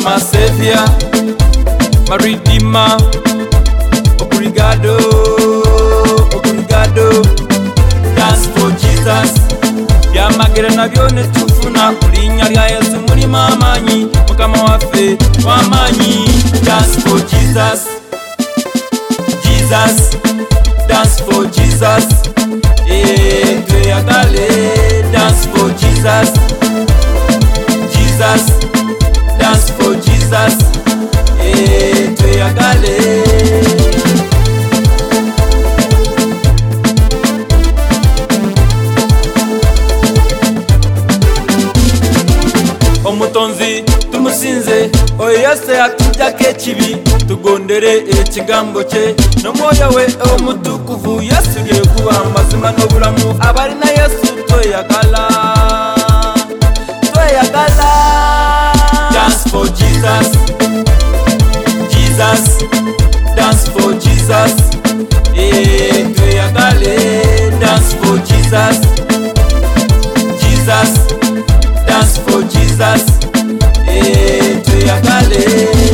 my Savior, my Redeemer. Obrigado, obrigado. Dance for Jesus. Byamagera nabyo netufuna kulinya lya Yesu muri mamanyi mukama waffe wamanyi. Dance for Jesus, Jesus. Dance for Jesus. Tweyagale. Dance for Jesus, Jesus. Dance for Jesus. Tweyagale. Omutonzi tumusinze oyo Yesu atujjako ekibi tugondere ekigambo kye n'omwoyo we omutukuvu. Yesu lyekuba amazima n'obulamu abalina Yesu tweyagala, tweyagala. Dance for Jesus, Jesus. Dance for Jesus. Tweyagale. Dance for Jesus, Jesus. Dance for Jesus. Tweyagale.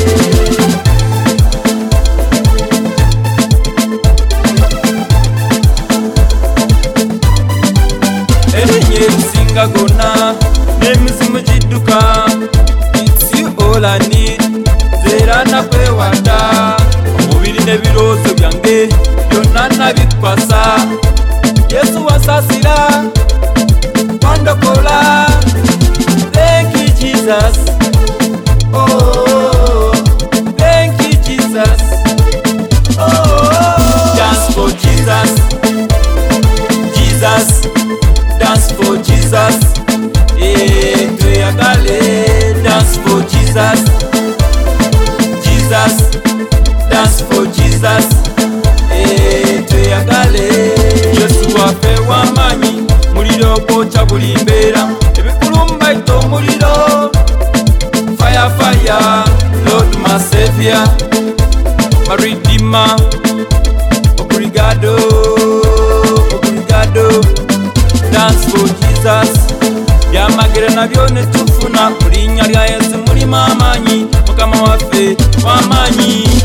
Erinnya erisinga gonna n'emizimu gidduka. It's you all I need. Zera nakwewata omubiri n'ebirowoozo byange byonna nabikwasa. Yesu wasasira wandokola. Thank you Jesus. Oh, thank you Jesus. Oh, dance for Jesus, Jesus. Dance for Jesus. Tweyagale. Dance for Jesus, Jesus. Dance for Jesus. Tweyagale. Yesu waffe wamanyi muliro gwokya buli mbeera ebikulumba ita omuliro. Fire, fire. Lord my Savior, my Redeemer. Obrigado, obrigado. Dance for Jesus. Byamagera nabyo netufuna kulinya lya Yesu muri mamanyi mukama waffe wamanyi.